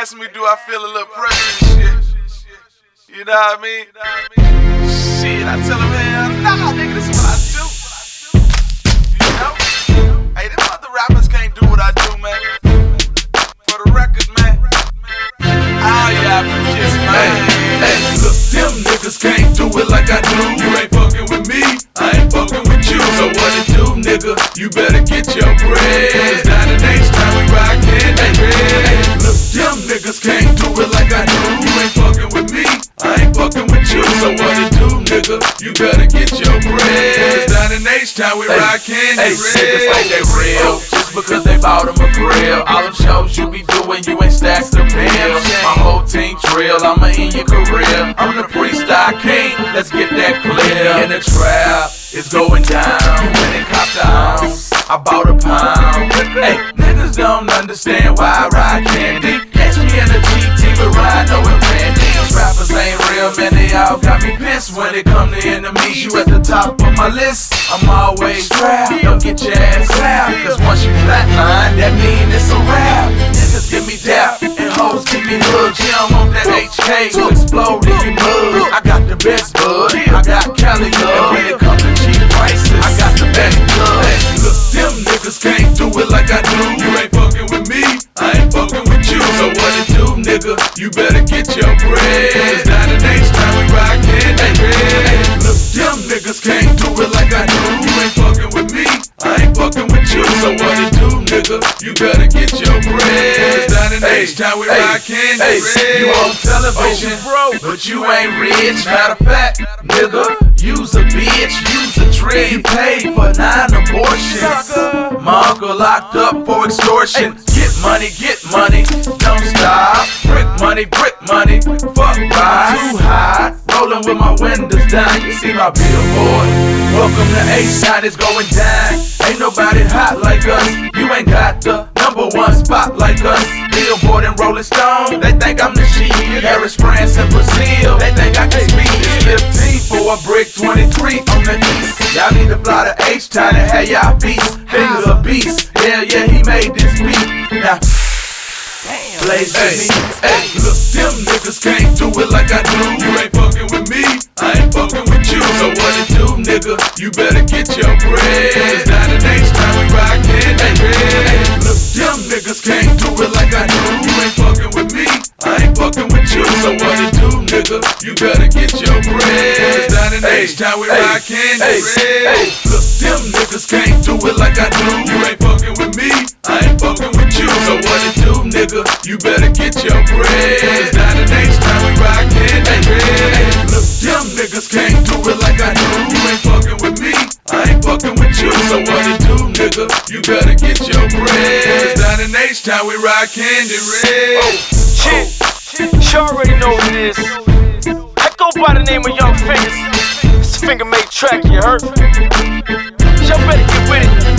asking me, do I feel a little pressure and shit? You know what I mean? Shit, I tell them, hell nah, nigga, this is what I do. You know? Hey, them other rappers can't do what I do, man. For the record, man. All y'all kiss, man. Hey, look, them niggas can't do it like I do. You ain't fucking with me, I ain't fucking with you. So what it do, nigga? You better get your bread. Cause down in H-Town we rockin' that red. Look, them niggas can't do it like I do. You ain't fucking with me, I ain't fucking with you. So what it do, nigga? You better get your bread. Cause down in H-Town we rockin' that red. Niggas think they real just because they bought them a grill. All them shows you be doing, you ain't stacked the bills. My whole team drill, I'ma end your career. I'm the freestyle king, let's get that clear. In the trap, it's going down. You went and copped the ounce, I bought a pound. Hey, niggas don't understand why I ride candy. Catch me in the GT with Rhino and Randy. These rappers ain't real, man, they all got me pissed. When it come to enemies, you at the top of my list. I'm always strapped, don't get your ass slapped. Cause once you flatline, that mean it's a rap. Niggas give me dap, and hoes give me hugs. You don't want that HK to explode in your mug. I got the best bud, I got Cali love. When it comes to cheap prices, I got the best love. Look, them niggas can't do it like I do. You ain't fucking with me, I ain't fucking with you. So what it do, nigga? You better get your bread. Cause down in H-Town we rockin' that red. Look, them niggas can't do it like I do. You ain't fucking with me, I ain't fucking with you. So what it do, nigga? You better get your bread. Cause down in H-Town we rockin' that red. You on television, but you ain't rich. Matter of fact, nigga, you's a bitch, you's a trick. You paid for 9 abortions. My uncle locked up for extortion. Get money, don't stop. Brick money, fuck ride. Too high, rolling with my windows down. You see my billboard. Welcome to H-Town, it's going down. Ain't nobody hot like us. You ain't got the #1 spot like us. Billboard and Rolling Stone, they think I'm the shit. Harris, France, and Brazil, they think I can speed. 15 for a brick, 23 on the east. Y'all need to fly to H-Town and have y'all beats. Niggas a beast, hell yeah, he made this beat. Now, blaze with me. Hey, look, them niggas can't do it like I do. You ain't fucking with me, I ain't fucking with you. So what it do, nigga? You better get your bread. Cause down in H-Town we rockin' that red. Look, them niggas can't do it like I do. You ain't fucking with me, I ain't fucking with you. So what it do, nigga? You better get your bread. Cause down in H-Town we rockin' that red. Look, them niggas can't do it like I do. You ain't fucking with me, I ain't fucking with you. So what it do, nigga? You better get your bread. Cause down in H-Town we rockin' that red. Look, them niggas can't do it like I do. You ain't fucking with me, I ain't fucking with you. So what it do, nigga? You better get your bread. Cause down in H-Town we rockin' the red. You already know what it is. I go by the name of Young Fingers. It's a finger made track, you heard? Y'all better get with it.